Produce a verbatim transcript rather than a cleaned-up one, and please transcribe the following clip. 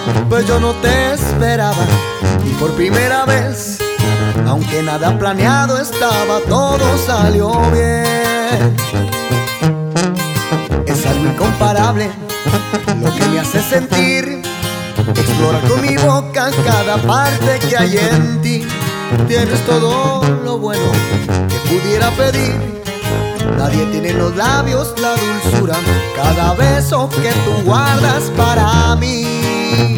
pues yo no te esperaba. Y por primera vez, aunque nada planeado estaba, todo salió bien. Es algo incomparable lo que me hace sentir, explorar con mi boca cada parte que hay en ti. Tienes todo lo bueno que pudiera pedir. Nadie tiene en los labios la dulzura, cada beso que tú guardas para mí.